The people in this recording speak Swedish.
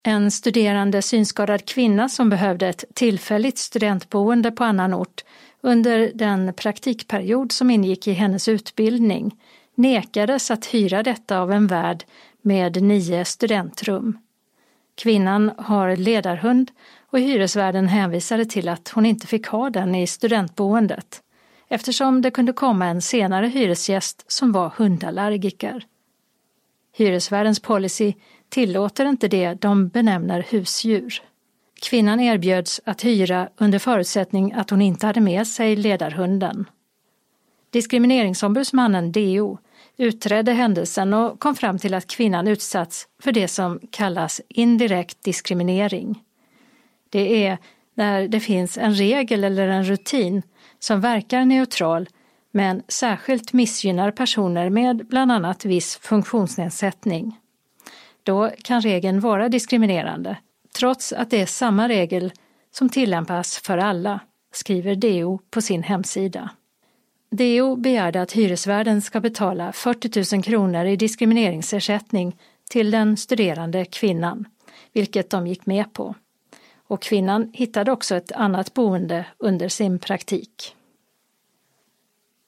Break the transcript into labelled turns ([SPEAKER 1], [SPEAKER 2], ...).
[SPEAKER 1] En studerande synskadad kvinna som behövde ett tillfälligt studentboende på annan ort under den praktikperiod som ingick i hennes utbildning nekades att hyra detta av en värd med 9 studentrum. Kvinnan har ledarhund och hyresvärden hänvisade till att hon inte fick ha den i studentboendet eftersom det kunde komma en senare hyresgäst som var hundallergiker. Hyresvärdens policy tillåter inte det de benämner husdjur. Kvinnan erbjöds att hyra under förutsättning att hon inte hade med sig ledarhunden. Diskrimineringsombudsmannen DO utredde händelsen och kom fram till att kvinnan utsatts för det som kallas indirekt diskriminering. Det är när det finns en regel eller en rutin som verkar neutral men särskilt missgynnar personer med bland annat viss funktionsnedsättning. Då kan regeln vara diskriminerande, trots att det är samma regel som tillämpas för alla, skriver DO på sin hemsida. DO begärde att hyresvärden ska betala 40 000 kronor i diskrimineringsersättning till den studerande kvinnan, vilket de gick med på. Och kvinnan hittade också ett annat boende under sin praktik.